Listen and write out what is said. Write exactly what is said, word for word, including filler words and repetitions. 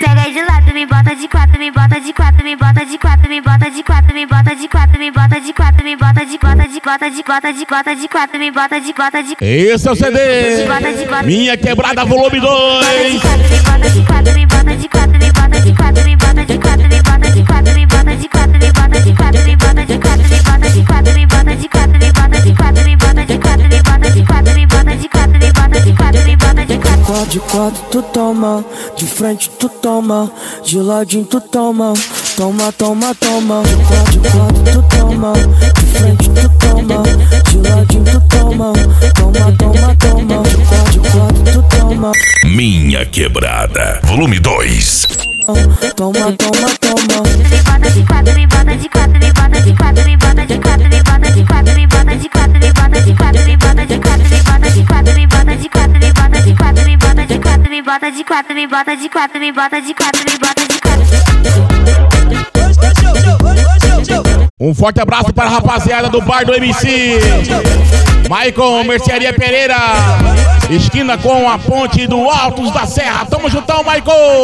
pega de lado, me bota de quatro, me bota de quatro, me bota de quatro, me bota de quatro, me bota de quatro, me bota de quatro, me bota de bota de bota de bota de bota de quatro, me bota de bota de. Esse é o C D. Minha Quebrada volume dois. Me bota de quatro, me bota de quatro, me bota de quatro, me bota de quatro, me bota de quatro, me bota de quatro, me bota de quatro, me bota de quatro, me bota de quatro, me bota de quatro, me bota de quatro, me bota de quatro, me bota de quatro, me bota de quatro, me bota de quatro, me bota de quatro. De quatro tu toma, de frente tu toma, de ladinho tu toma, toma, toma, toma. De quatro, de quatro tu toma, de frente tu toma, de ladinho tu toma, toma, toma, toma. De quatro, de quatro tu toma. Minha Quebrada volume dois. Toma, toma, toma. Me bota de quatro, me bota de quatro, me bota de quatro, me bota de quatro, me bota de quatro, me bota de quatro, me bota de quatro, me bota de quatro, me bota de quatro, me bota de quatro, me bota de quatro, me bota de quatro, me bota de quatro, me bota de quatro, me bota de quatro, me bota de quatro. Um forte abraço para a rapaziada do bar do M C Maicon, Mercearia Pereira, esquina com a ponte do Altos da Serra. Tamo juntão, Maicon!